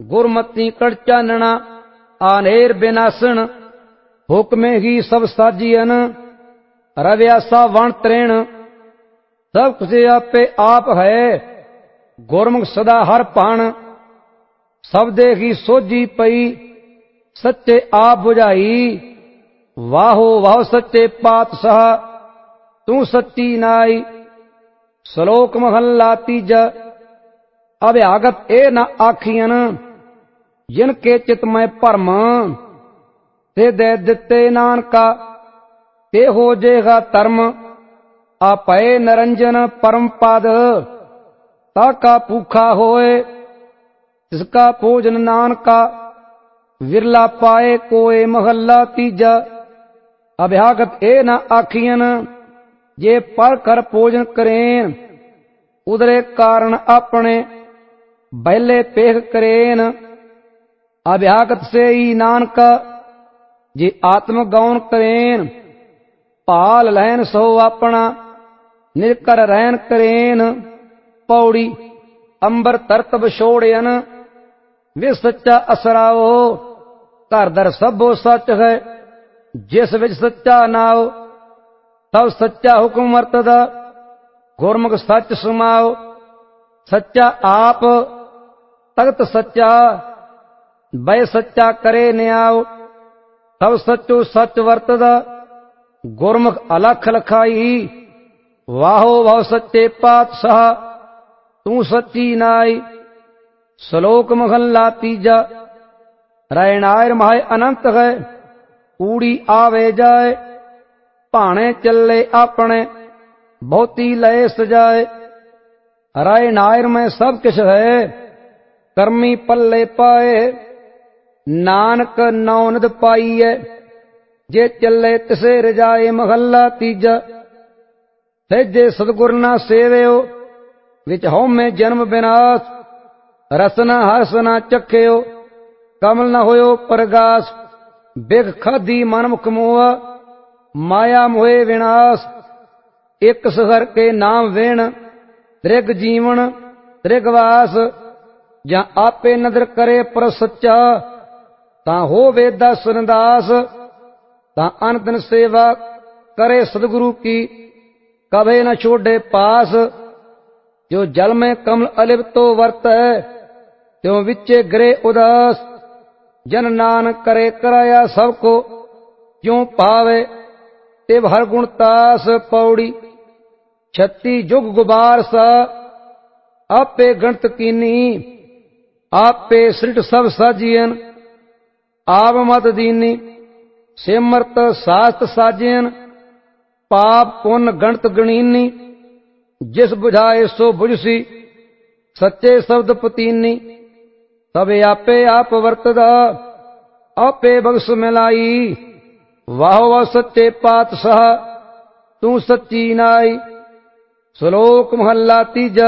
गुरमती कड़ चानना आनेर बिनासन हुक्मे ही सब साजियन रव्यासा वण त्रेण सब कुछ आपे आप है गुरमुख सदा हर पाण सब देखी सोजी पई सच्चे आप बुझाई वाहो वाहो सच्चे पातशाह तू सच्ची नाई। श्लोक महला तीजा अभ्यागत ए न आखियन जिनके चित में भरम ते दे दिते नानका ते हो जेगा धर्म आपे निरंजन परम पद ताका भूखा होए जिसका भोजन नानका विरला पाए कोय। महला तीजा अभ्यागत ए न आखियन जे पर कर भोजन करें उदरे कारण अपने बैले पेख करेन। अभ्यागत से ही नानका जे आत्म गौन करेन पाल लहन सो अपना निर्कर रहन करेन। पौड़ी अंबर तरतब छोड़यन वे सच्चा असराओ घर दर सबो सच है जिस विच सच्चा नाओ तब सच्चा हुक्म वरतदा गुरमुख सच समाओ। सच्चा आप तगत सच्चा बै सच्चा करे न्याओ तब सच्चो सच वरतदा गुरमुख अलख लखाई। वाहो वाहो सच्चे पातशाह तू सच्ची नाई। श्लोक महला तीजा रैनायर माय अनंत है कूड़ी आवे जाए भाने चले अपने बहुती लय सजाए। राय नायर में सब किश है कर्मी पल्ले पाए नानक नौनद पाईए जे चले तिसे रजाए। महला तीजा जे सतगुर ना सेवयो विच हो में जन्म विनाश रसना हरसना चख्यो कमल न होयो प्रगास। बिग खादी मनमुख मोहा माया मोहे विनाश एक सहर के नाम वेण दृग जीवन दृगवास। जहाँ आपे नदर करे पर सच्चा ता हो वेदा सुनदास ता अनतन सेवा करे सदगुरु की कभे न छोड़े पास। जो जल में कमल अलिप्तो वर्त है त्यों विच्चे गिरे उदास। जन नानक करे कराया सबको क्यों पावे तिव हर गुण तास। पौड़ी 36 जुग गुबार सा आपे गणत कीनी आपे सृट सब साजियन आप मत दीनी सिमरत शास्त्र साजियन पाप पुन गणत गणीनी। जिस बुझाए सो बुझसी सच्चे शब्द पतीनी तबे आपे आप वर्तदा आपे बख्श मिलाई। वाह वाह सच्चे पातशाह तू सच्ची नाई। श्लोक महला तीजा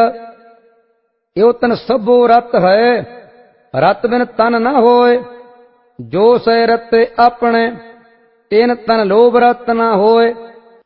यो तन सबो रत है रत बिन तन न होए जो सै रते अपने तेन तन लोभ रत न होए।